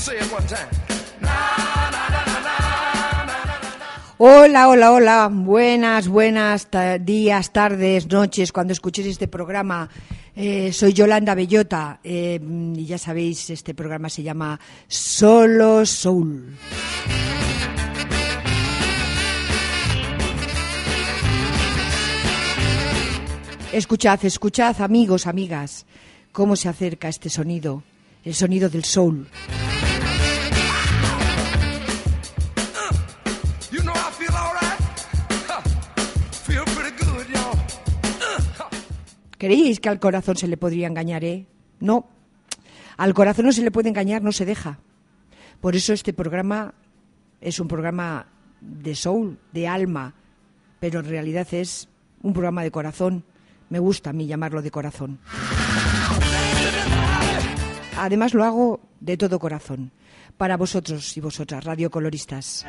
Hola, hola, hola, buenas días, tardes, noches, cuando escuchéis este programa. Soy Yolanda Bellota y ya sabéis, este programa se llama Solo Soul. Escuchad, amigos, amigas, cómo se acerca este sonido, el sonido del soul. ¿Creéis que al corazón se le podría engañar, No, al corazón no se le puede engañar, no se deja. Por eso este programa es un programa de soul, de alma, pero en realidad es un programa de corazón. Me gusta a mí llamarlo de corazón. Además lo hago de todo corazón, para vosotros y vosotras, radiocoloristas.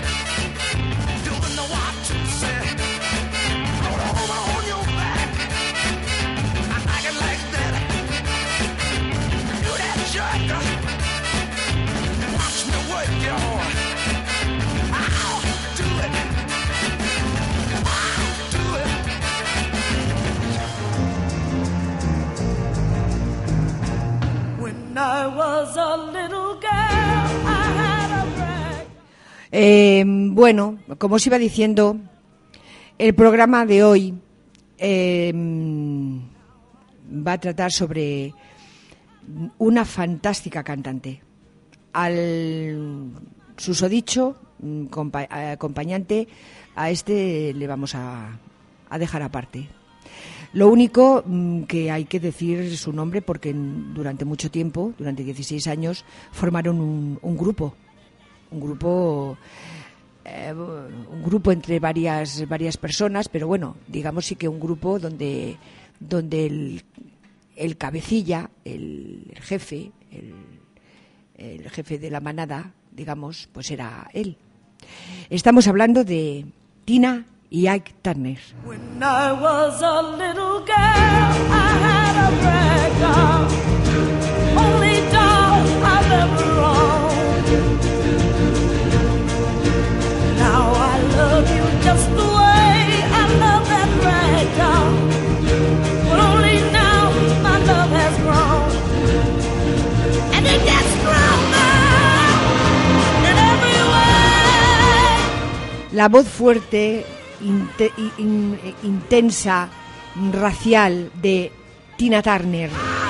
Bueno, como os iba diciendo, el programa de hoy va a tratar sobre una fantástica cantante. Al susodicho acompañante, a este le vamos a dejar aparte. Lo único que hay que decir es su nombre, porque durante mucho tiempo, durante 16 años, formaron un grupo entre varias personas, pero bueno, digamos sí que un grupo donde el cabecilla, el jefe, el jefe de la manada, digamos, pues era él. Estamos hablando de Tina y Ike Turner. When I was a little girl, I had a rag doll, only doll I've ever owned. Now I love you just the way I love that rag doll, but only now my love has grown, and it gets stronger in every way. La voz fuerte, intensa, racial de Tina Turner.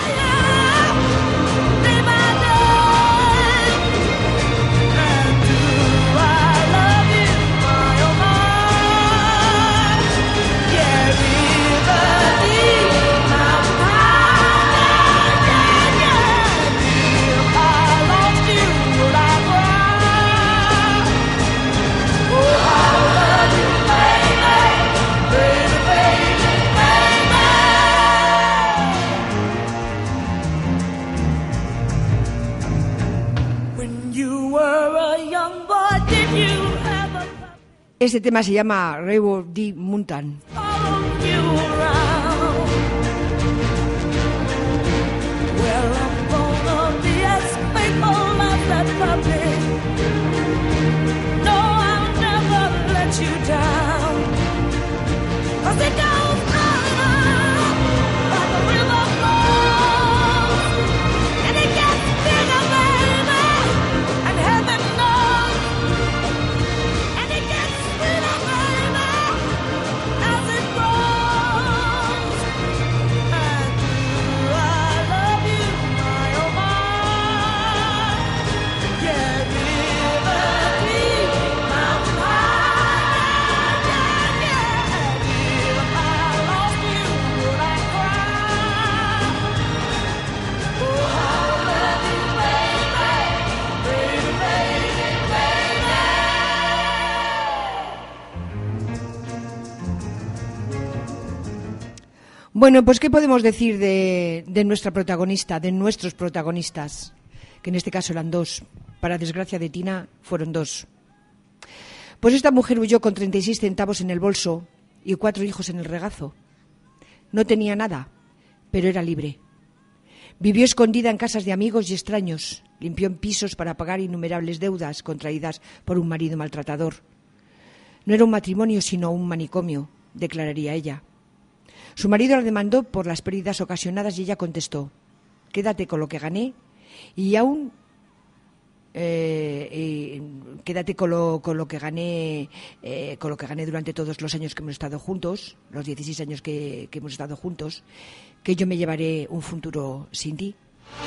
Este tema se llama Railroad D. Mountain. Bueno, pues ¿qué podemos decir de nuestra protagonista, de nuestros protagonistas? Que en este caso eran dos. Para desgracia de Tina, fueron dos. Pues esta mujer huyó con 36 centavos en el bolso y 4 hijos en el regazo. No tenía nada, pero era libre. Vivió escondida en casas de amigos y extraños. Limpió en pisos para pagar innumerables deudas contraídas por un marido maltratador. No era un matrimonio, sino un manicomio, declararía ella. Su marido la demandó por las pérdidas ocasionadas y ella contestó: quédate con lo que gané y aún quédate con lo que gané durante todos los años que hemos estado juntos, los 16 años que hemos estado juntos, que yo me llevaré un futuro sin ti.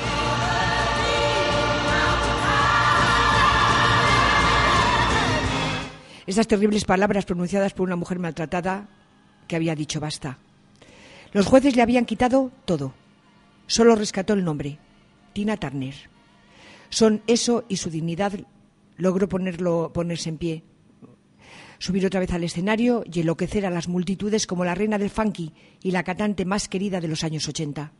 Esas terribles palabras pronunciadas por una mujer maltratada que había dicho basta. Los jueces le habían quitado todo. Solo rescató el nombre, Tina Turner. Son eso y su dignidad logró ponerse en pie, subir otra vez al escenario y enloquecer a las multitudes como la reina del funky y la cantante más querida de los años 80.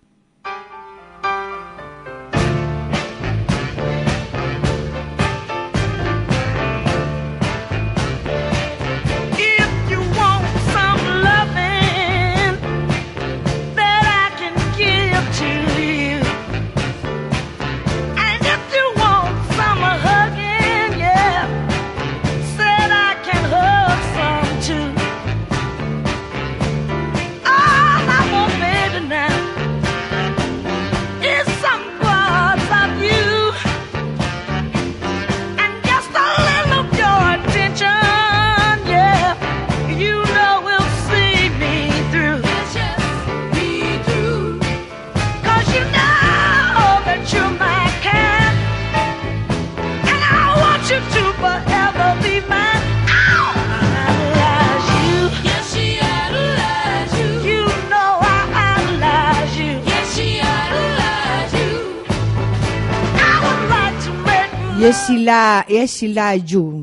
Yes, la you.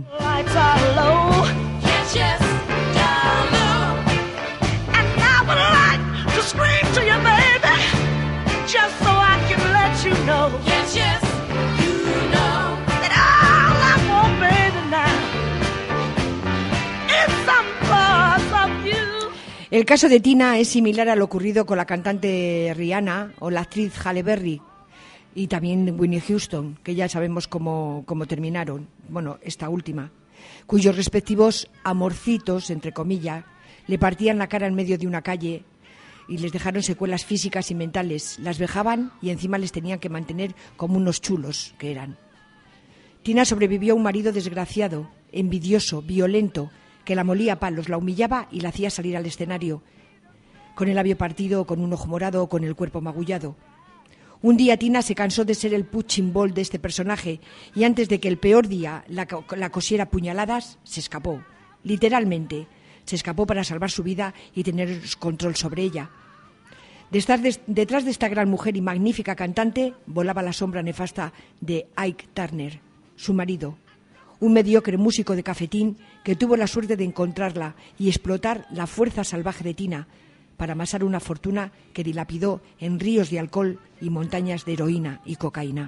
El caso de Tina es similar a lo ocurrido con la cantante Rihanna o la actriz Halle Berry y también Whitney Houston, que ya sabemos cómo terminaron, bueno, esta última, cuyos respectivos amorcitos, entre comillas, le partían la cara en medio de una calle y les dejaron secuelas físicas y mentales, las vejaban y encima les tenían que mantener como unos chulos que eran. Tina sobrevivió a un marido desgraciado, envidioso, violento, que la molía a palos, la humillaba y la hacía salir al escenario, con el labio partido, con un ojo morado o con el cuerpo magullado. Un día Tina se cansó de ser el punching ball de este personaje y antes de que el peor día la cosiera puñaladas, se escapó. Literalmente, se escapó para salvar su vida y tener control sobre ella. Detrás de esta gran mujer y magnífica cantante volaba la sombra nefasta de Ike Turner, su marido, un mediocre músico de cafetín que tuvo la suerte de encontrarla y explotar la fuerza salvaje de Tina para amasar una fortuna que dilapidó en ríos de alcohol y montañas de heroína y cocaína.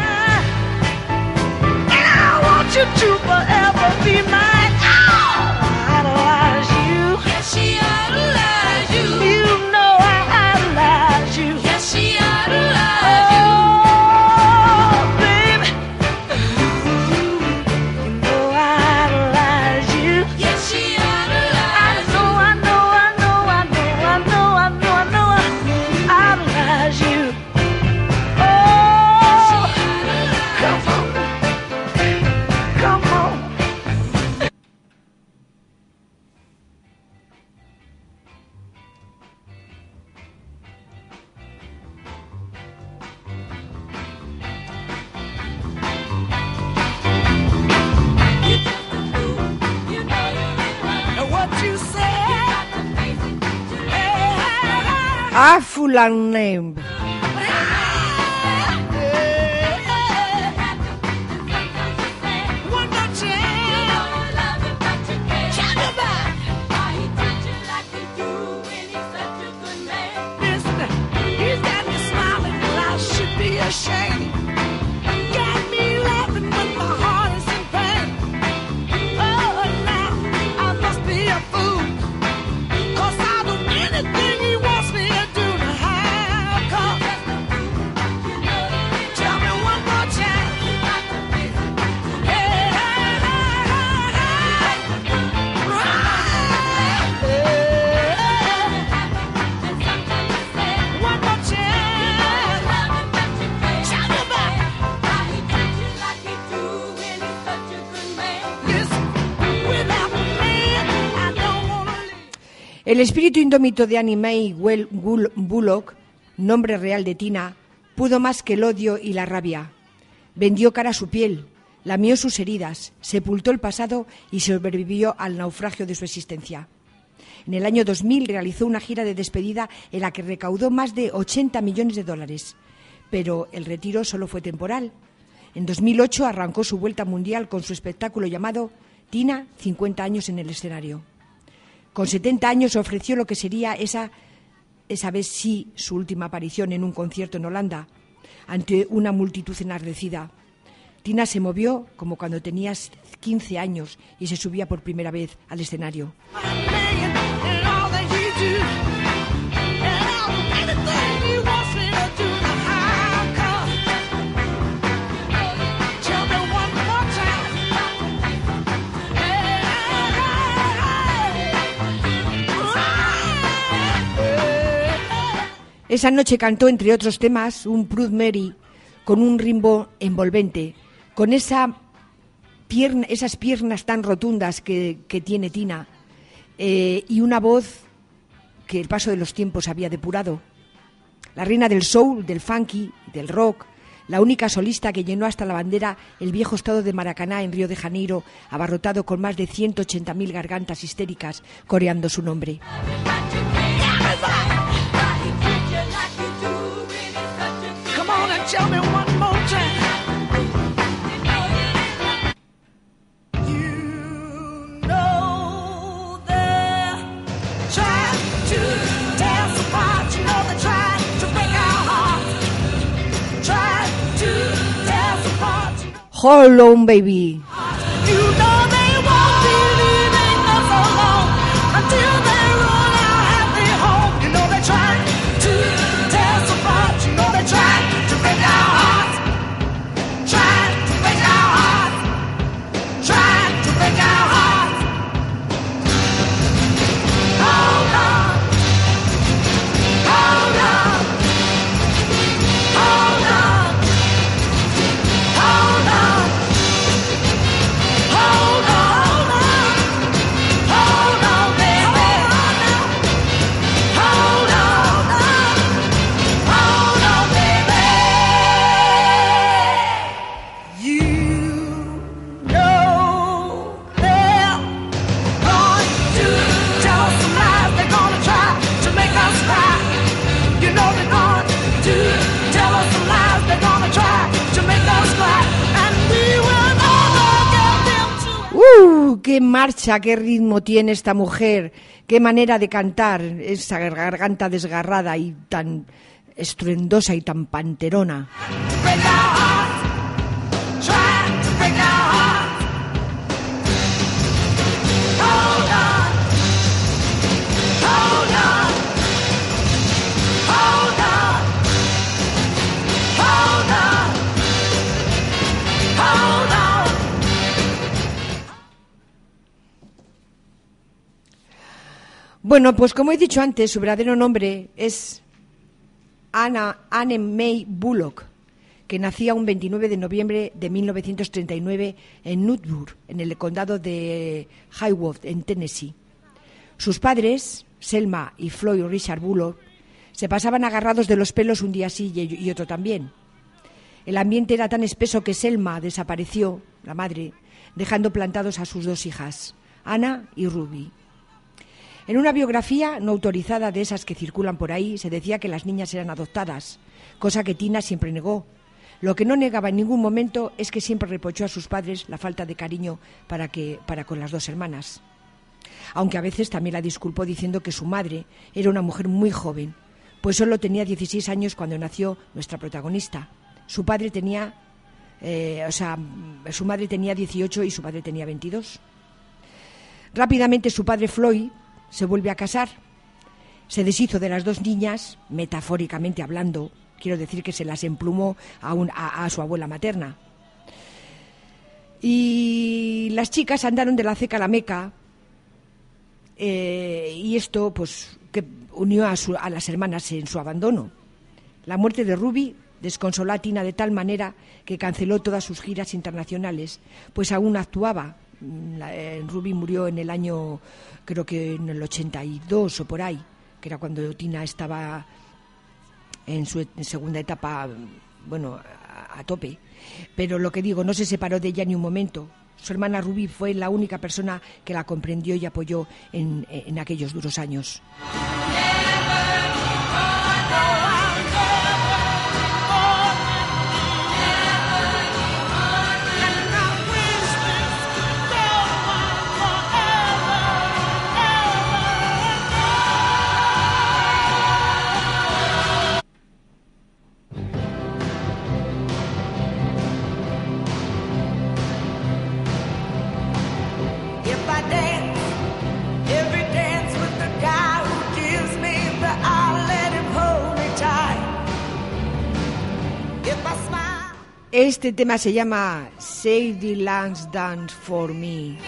A full name. El espíritu indómito de Annie Mae Bullock, nombre real de Tina, pudo más que el odio y la rabia. Vendió cara a su piel, lamió sus heridas, sepultó el pasado y sobrevivió al naufragio de su existencia. En el año 2000 realizó una gira de despedida en la que recaudó más de $80 millones, pero el retiro solo fue temporal. En 2008 arrancó su vuelta mundial con su espectáculo llamado Tina, 50 años en el escenario. Con 70 años ofreció lo que sería esa vez sí su última aparición en un concierto en Holanda, ante una multitud enardecida. Tina se movió como cuando tenías 15 años y se subía por primera vez al escenario. Esa noche cantó, entre otros temas, un Proud Mary con un ritmo envolvente, con esas piernas tan rotundas que tiene Tina y una voz que el paso de los tiempos había depurado. La reina del soul, del funky, del rock, la única solista que llenó hasta la bandera el viejo estado de Maracaná en Río de Janeiro, abarrotado con más de 180.000 gargantas histéricas coreando su nombre. Tell me one more time. You know they're trying to tear us apart. You know they're trying to break our hearts. Trying to tear us apart. Hold on, baby. You know they won't be leaving us alone until they run our happy home. You know they're trying to tear us apart. You know they're trying. ¡Qué marcha, qué ritmo tiene esta mujer! ¡Qué manera de cantar! Esa garganta desgarrada y tan estruendosa y tan panterona. Bueno, pues como he dicho antes, su verdadero nombre es Annie Mae Bullock, que nacía un 29 de noviembre de 1939 en Newburgh, en el condado de Highwood, en Tennessee. Sus padres, Selma y Floyd Richard Bullock, se pasaban agarrados de los pelos un día sí y otro también. El ambiente era tan espeso que Selma desapareció, la madre, dejando plantados a sus dos hijas, Anna y Ruby. En una biografía no autorizada de esas que circulan por ahí, se decía que las niñas eran adoptadas, cosa que Tina siempre negó. Lo que no negaba en ningún momento es que siempre reprochó a sus padres la falta de cariño para con las dos hermanas. Aunque a veces también la disculpó diciendo que su madre era una mujer muy joven, pues solo tenía 16 años cuando nació nuestra protagonista. Su padre tenía, su madre tenía 18 y su padre tenía 22. Rápidamente su padre Floyd se vuelve a casar, se deshizo de las dos niñas, metafóricamente hablando, quiero decir que se las emplumó a su abuela materna. Y las chicas andaron de la ceca a la meca, y esto pues que unió a las hermanas en su abandono. La muerte de Ruby desconsoló a Tina de tal manera que canceló todas sus giras internacionales, pues aún actuaba Ruby murió en el año, creo que en el 82 o por ahí, que era cuando Tina estaba en su segunda etapa, bueno, a tope. Pero lo que digo, no se separó de ella ni un momento. Su hermana Ruby fue la única persona que la comprendió y apoyó en aquellos duros años. Este tema se llama Sadie Lang's Dance for Me.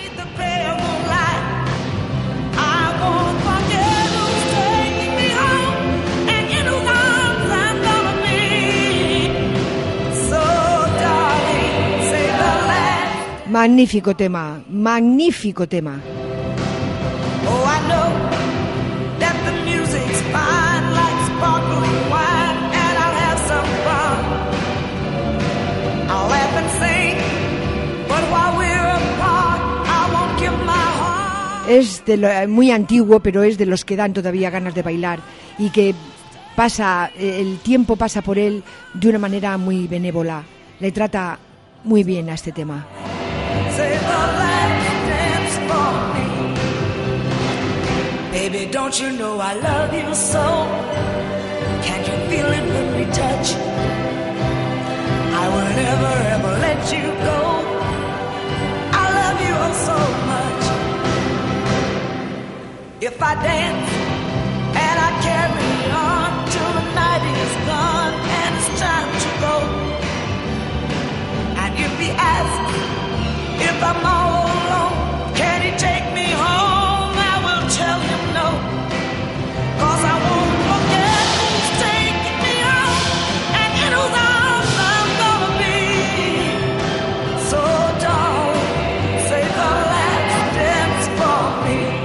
Magnífico tema, magnífico tema. Oh, I know that the music's fine like sparkling wine, and I'll have some fun. I'll laugh and sing, but while we're apart, I won't give my heart. Es muy antiguo, pero es de los que dan todavía ganas de bailar y que el tiempo pasa por él de una manera muy benévola. Le trata muy bien a este tema. Say the last dance for me. Baby, don't you know I love you so? Can't you feel it when we touch? I will never ever let you go. I love you oh so much. If I dance and I carry on till the night is gone and it's time to go, and if he asks if I'm all alone, can he take me home? I will tell him no, 'cause I won't forget who's taking me home and in whose arms I'm gonna be. So darling, say the last dance for me.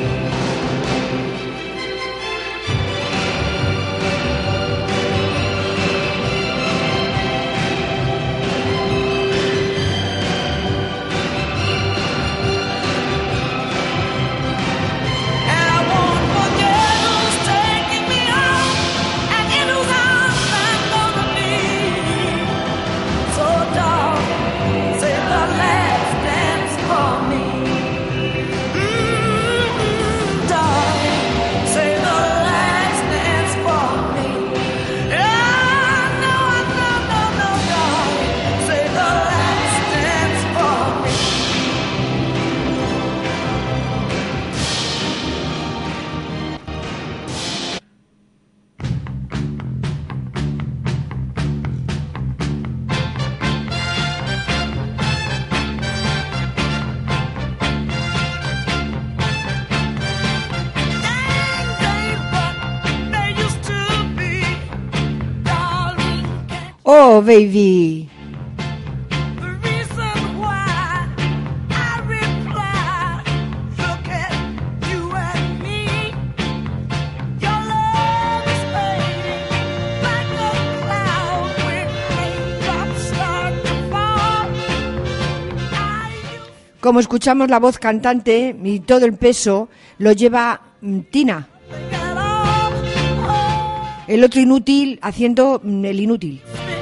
Oh, baby. Como escuchamos, la voz cantante y todo el peso lo lleva Tina. El otro inútil haciendo el inútil.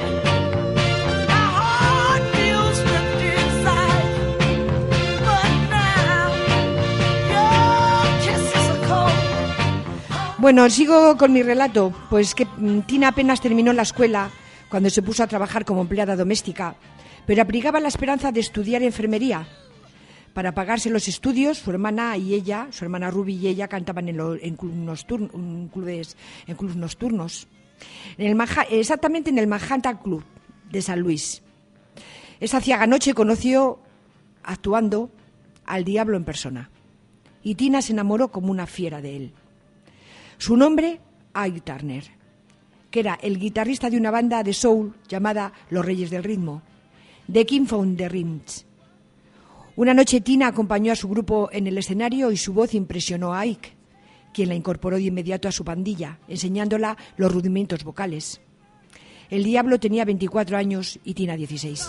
Bueno, sigo con mi relato. Pues que Tina apenas terminó la escuela cuando se puso a trabajar como empleada doméstica, pero abrigaba la esperanza de estudiar enfermería. Para pagarse los estudios, su hermana y ella, su hermana Ruby y ella, cantaban en clubes nocturnos. Exactamente en el Manhattan Club de San Luis. Esa ciaga noche conoció, actuando, al diablo en persona. Y Tina se enamoró como una fiera de él. Su nombre, Ike Turner, que era el guitarrista de una banda de soul llamada Los Reyes del Ritmo, The King from the Rhythms. Una noche Tina acompañó a su grupo en el escenario y su voz impresionó a Ike, quien la incorporó de inmediato a su pandilla, enseñándola los rudimentos vocales. El Diablo tenía 24 años y Tina 16.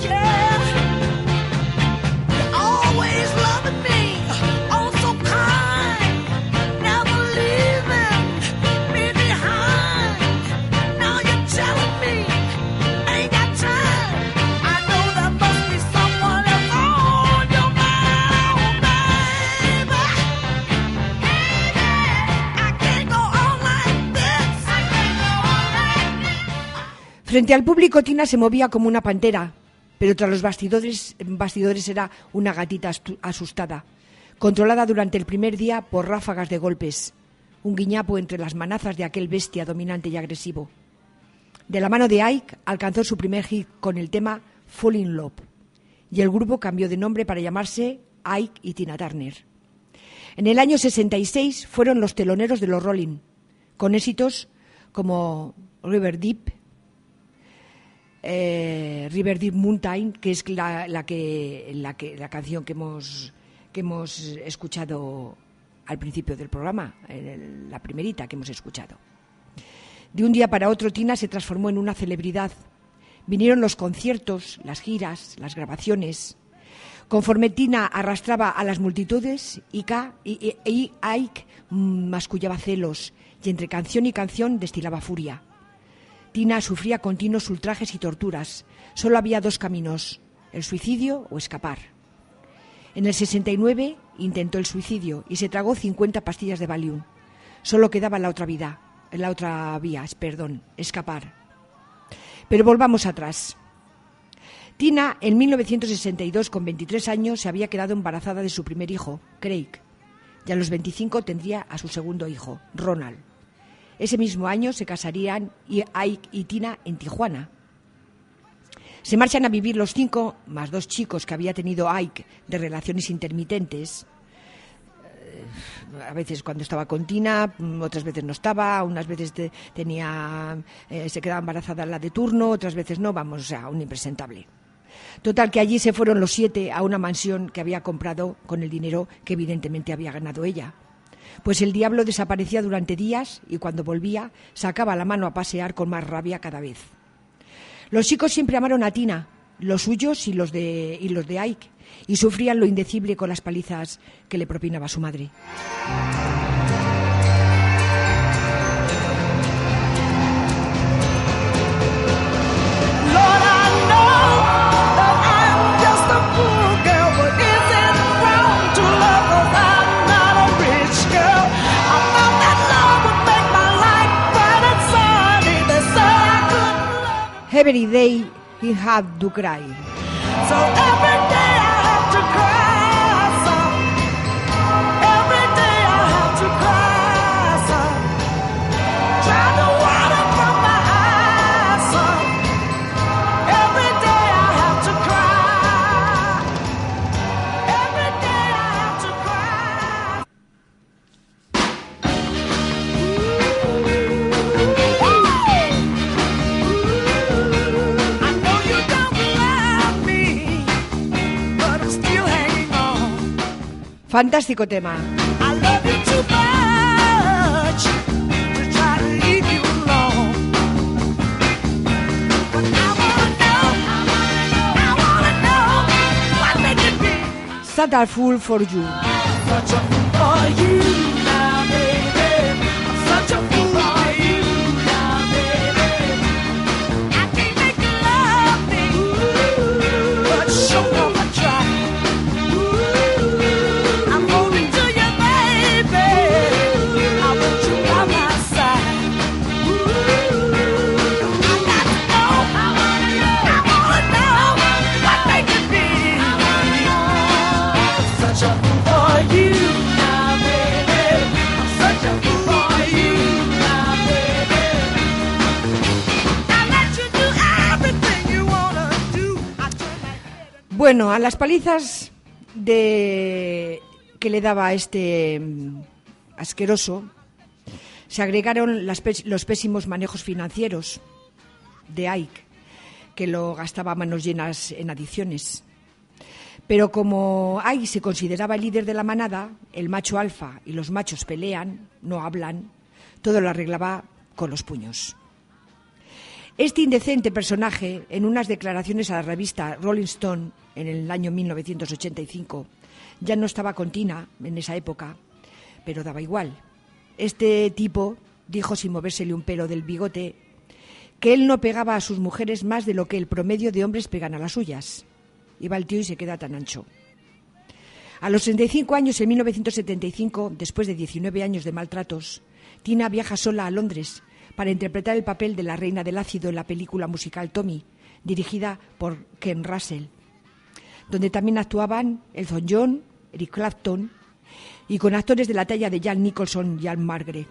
Frente al público, Tina se movía como una pantera, pero tras los bastidores era una gatita asustada, controlada durante el primer día por ráfagas de golpes, un guiñapo entre las manazas de aquel bestia dominante y agresivo. De la mano de Ike alcanzó su primer hit con el tema Fall in Love, y el grupo cambió de nombre para llamarse Ike y Tina Turner. En el año 66 fueron los teloneros de los Rolling, con éxitos como River Deep Mountain, que es la canción que hemos escuchado al principio del programa, la primerita que hemos escuchado. De un día para otro, Tina se transformó en una celebridad. Vinieron los conciertos, las giras, las grabaciones. Conforme Tina arrastraba a las multitudes, Ike mascullaba celos y entre canción y canción destilaba furia. Tina sufría continuos ultrajes y torturas. Solo había dos caminos, el suicidio o escapar. En el 69 intentó el suicidio y se tragó 50 pastillas de Valium. Solo quedaba la otra vía, escapar. Pero volvamos atrás. Tina, en 1962, con 23 años, se había quedado embarazada de su primer hijo, Craig, y a los 25 tendría a su segundo hijo, Ronald. Ese mismo año se casarían Ike y Tina en Tijuana. Se marchan a vivir los 5, más 2 chicos que había tenido Ike de relaciones intermitentes. A veces cuando estaba con Tina, otras veces no estaba, unas veces se quedaba embarazada la de turno, otras veces no, un impresentable. Total, que allí se fueron los 7 a una mansión que había comprado con el dinero que evidentemente había ganado ella. Pues el Diablo desaparecía durante días y cuando volvía sacaba la mano a pasear con más rabia cada vez. Los chicos siempre amaron a Tina, los suyos y los de Ike, y sufrían lo indecible con las palizas que le propinaba su madre. Every day he had to cry. So every day I have to cry, son. Every day I have to cry, son. Try the water from my eyes, son. Every day I have to cry. Every day I have to cry. Fantástico tema. Such a fool for you. Such a fool for you now, baby. Such a fool for you now, baby. I can't make you love me, but show up a try. I'm holding to you, baby. I want you by my side. I got to know, I wanna know what they could be. Such a fool for you now, baby. I'm such a fool for you now, baby. I let you do everything you wanna do. Bueno, a las palizas que le daba este asqueroso se agregaron los pésimos manejos financieros de Ike, que lo gastaba a manos llenas en adicciones. Pero como Ike se consideraba el líder de la manada, el macho alfa y los machos pelean, no hablan, todo lo arreglaba con los puños. Este indecente personaje, en unas declaraciones a la revista Rolling Stone en el año 1985, ya no estaba con Tina en esa época, pero daba igual. Este tipo dijo sin movérsele un pelo del bigote que él no pegaba a sus mujeres más de lo que el promedio de hombres pegan a las suyas. Y va el tío y se queda tan ancho. A los 35 años, en 1975, después de 19 años de maltratos, Tina viaja sola a Londres para interpretar el papel de la reina del ácido en la película musical Tommy, dirigida por Ken Russell, donde también actuaban Elton John, Eric Clapton, y con actores de la talla de Jack Nicholson y Anne Margaret.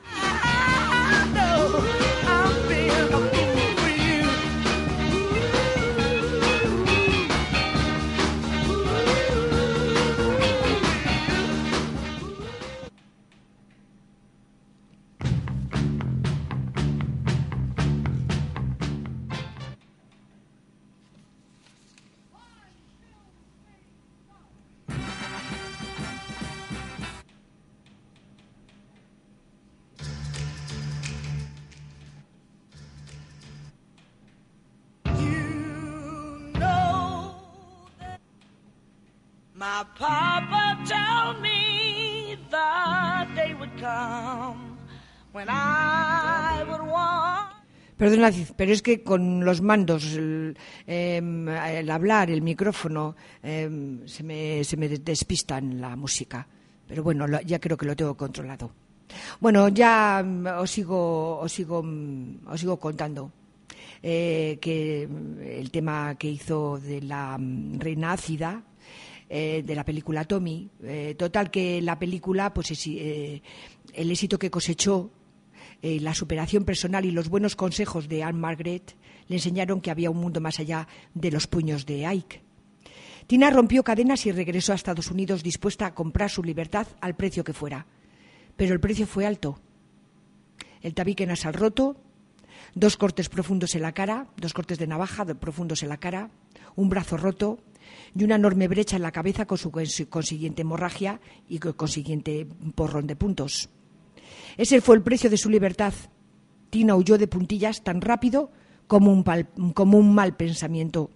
My papa told me the day would come when I would want. Perdona, pero es que con los mandos, el hablar, el micrófono, se me despistan la música. Pero bueno, ya creo que lo tengo controlado. Bueno, ya os sigo contando que el tema que hizo de la reina ácida, de la película Tommy, total que la película, pues el éxito que cosechó, la superación personal y los buenos consejos de Anne Margaret le enseñaron que había un mundo más allá de los puños de Ike. Tina rompió cadenas y regresó a Estados Unidos dispuesta a comprar su libertad al precio que fuera. Pero el precio fue alto. El tabique nasal roto, 2 cortes profundos en la cara, 2 cortes de navaja profundos en la cara, un brazo roto y una enorme brecha en la cabeza con su consiguiente hemorragia y con consiguiente porrón de puntos. Ese fue el precio de su libertad. Tina huyó de puntillas tan rápido como un mal pensamiento.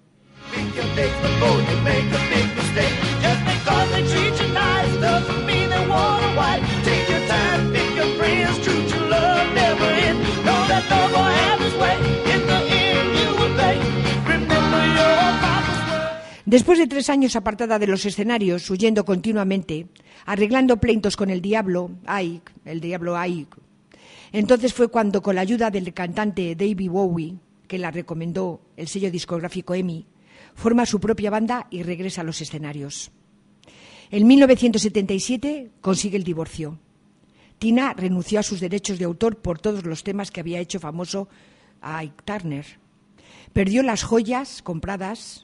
Después de 3 años apartada de los escenarios, huyendo continuamente, arreglando pleitos con el diablo Ike, entonces fue cuando, con la ayuda del cantante David Bowie, que la recomendó el sello discográfico EMI, forma su propia banda y regresa a los escenarios. En 1977 consigue el divorcio. Tina renunció a sus derechos de autor por todos los temas que había hecho famoso a Ike Turner. Perdió las joyas comprados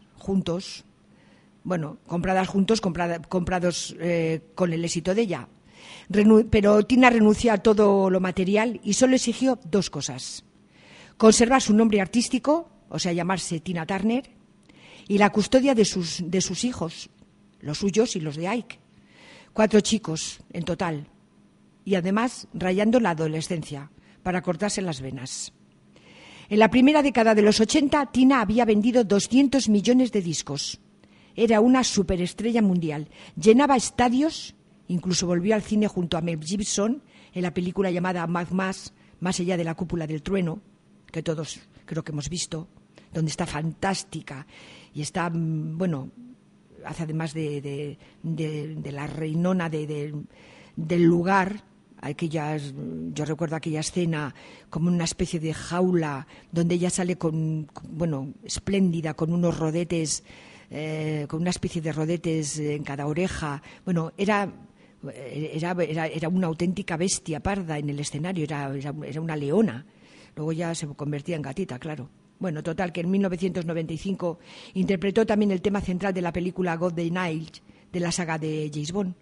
con el éxito de ella. Pero Tina renunció a todo lo material y solo exigió 2 cosas: conservar su nombre artístico, o sea, llamarse Tina Turner, y la custodia de sus hijos, los suyos y los de Ike. 4 chicos en total, y además rayando la adolescencia para cortarse las venas. En la primera década de los 80, Tina había vendido 200 millones de discos. Era una superestrella mundial. Llenaba estadios, incluso volvió al cine junto a Mel Gibson en la película llamada Mad Max, Más allá de la cúpula del trueno, que todos creo que hemos visto, donde está fantástica y está, hace además de la reinona del lugar. Yo recuerdo aquella escena como una especie de jaula donde ella sale espléndida, con unos rodetes, con una especie de rodetes en cada oreja. Bueno, era una auténtica bestia parda en el escenario, era una leona. Luego ya se convertía en gatita, claro. Bueno, total, que en 1995 interpretó también el tema central de la película God Day Night de la saga de James Bond.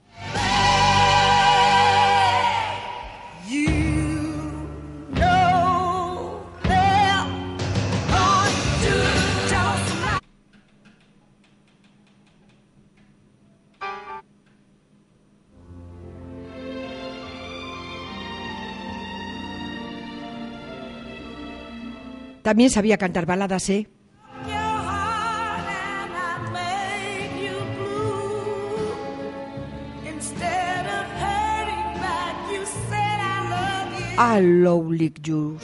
También sabía cantar baladas, ¿eh? I love like you.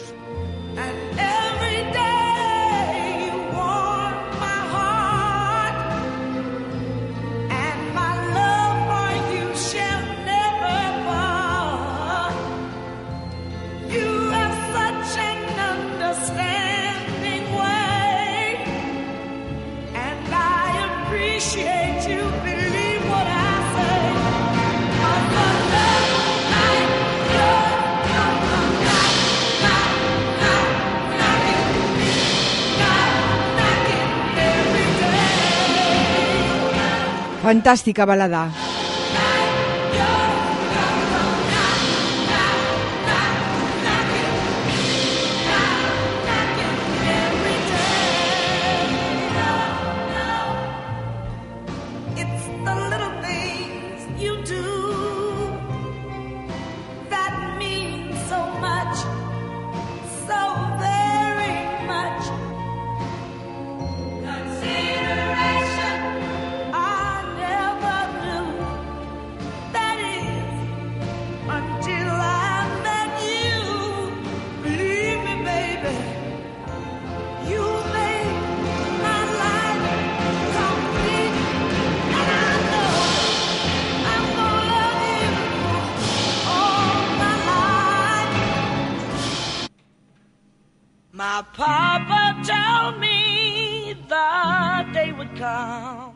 Fantástica balada. My papa told me the day would come.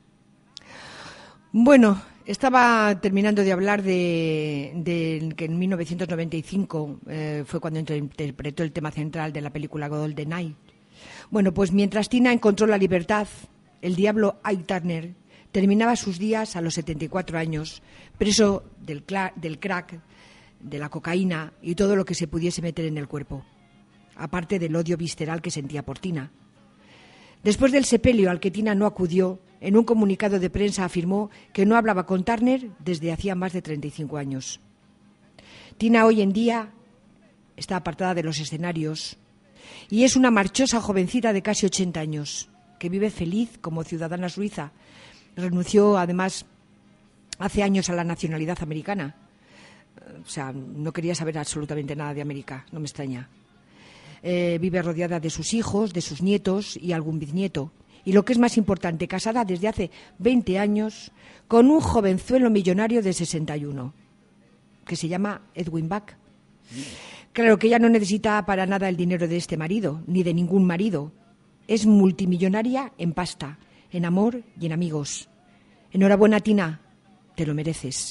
Bueno, estaba terminando de hablar de que en 1995 fue cuando interpretó el tema central de la película Golden Eye. Bueno, pues mientras Tina encontró la libertad, el diablo Ike Turner terminaba sus días a los 74 años, preso del crack, de la cocaína y todo lo que se pudiese meter en el cuerpo, aparte del odio visceral que sentía por Tina. Después del sepelio al que Tina no acudió, en un comunicado de prensa afirmó que no hablaba con Turner desde hacía más de 35 años. Tina hoy en día está apartada de los escenarios y es una marchosa jovencita de casi 80 años que vive feliz como ciudadana suiza. Renunció además hace años a la nacionalidad americana. O sea, no quería saber absolutamente nada de América, no me extraña. Vive rodeada de sus hijos, de sus nietos y algún bisnieto. Y lo que es más importante, casada desde hace 20 años con un jovenzuelo millonario de 61, que se llama Edwin Bach. Claro que ella no necesita para nada el dinero de este marido, ni de ningún marido. Es multimillonaria en pasta, en amor y en amigos. Enhorabuena, Tina, te lo mereces.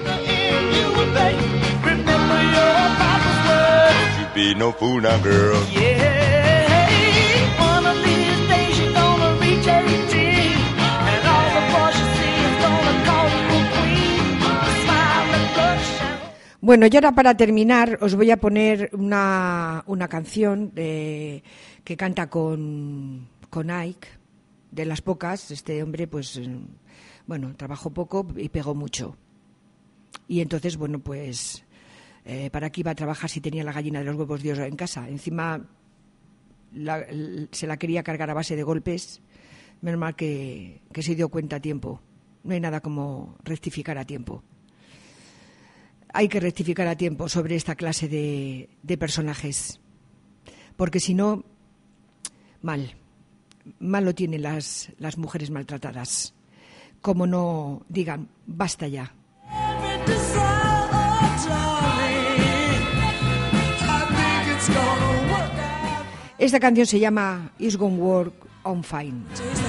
Be no fool now, girl. Yeah, one of these days you're gonna reach 18, and all the boys you see is gonna call you a queen. Smile and blush. Bueno, y ahora para terminar os voy a poner una canción que canta con Ike, de las pocas. Este hombre, pues, bueno, trabajó poco y pegó mucho. Y entonces, bueno, pues... ¿para qué iba a trabajar si tenía la gallina de los huevos de oro en casa? Encima se la quería cargar a base de golpes. Menos mal que se dio cuenta a tiempo. No hay nada como rectificar a tiempo. Hay que rectificar a tiempo sobre esta clase de personajes. Porque si no, mal lo tienen las mujeres maltratadas. Como no digan, basta ya. Esta canción se llama It's Gonna Work On Fine.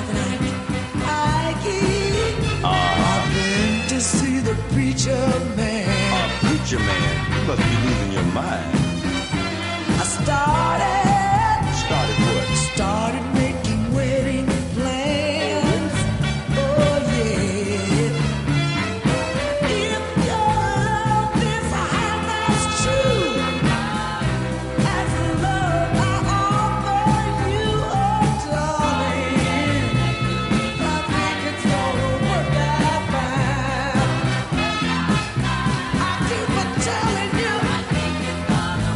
I've been to see the preacher man. Preacher man, you must be losing your mind. I started What? started making wedding plans. Oh yeah. If your love is how that's true, as the love I offer you, oh darling, I think it's gonna work out fine. I keep on telling you,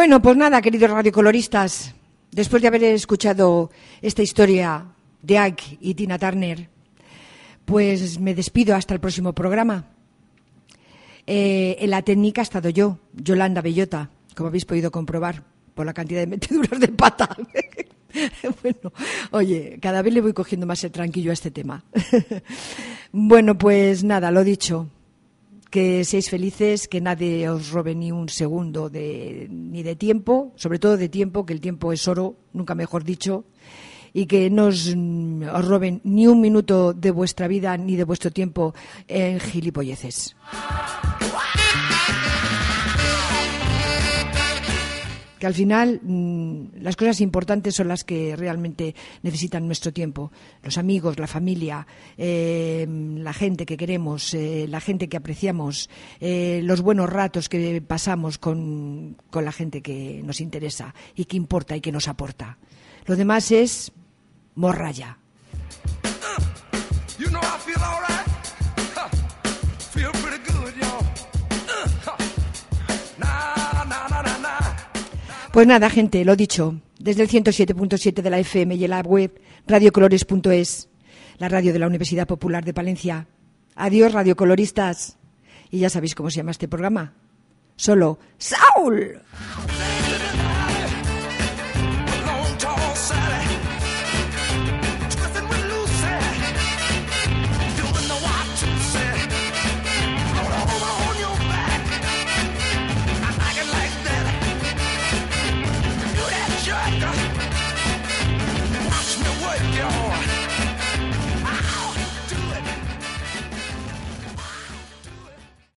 Bueno, pues nada, queridos radiocoloristas, después de haber escuchado esta historia de Ike y Tina Turner, pues me despido hasta el próximo programa. En la técnica he estado yo, Yolanda Bellota, como habéis podido comprobar por la cantidad de meteduras de pata. Bueno, oye, cada vez le voy cogiendo más el tranquillo a este tema. Bueno, pues nada, lo dicho. Que seáis felices, que nadie os robe ni un segundo ni de tiempo, sobre todo de tiempo, que el tiempo es oro, nunca mejor dicho, y que no os roben ni un minuto de vuestra vida ni de vuestro tiempo en gilipolleces. Que al final las cosas importantes son las que realmente necesitan nuestro tiempo. Los amigos, la familia, la gente que queremos, la gente que apreciamos, los buenos ratos que pasamos con la gente que nos interesa y que importa y que nos aporta. Lo demás es morralla. You know I feel all right. Feel pretty good, y'all. Pues nada, gente, lo dicho, desde el 107.7 de la FM y en la web radiocolores.es, la radio de la Universidad Popular de Palencia. Adiós, radiocoloristas. Y ya sabéis cómo se llama este programa. Solo Saúl.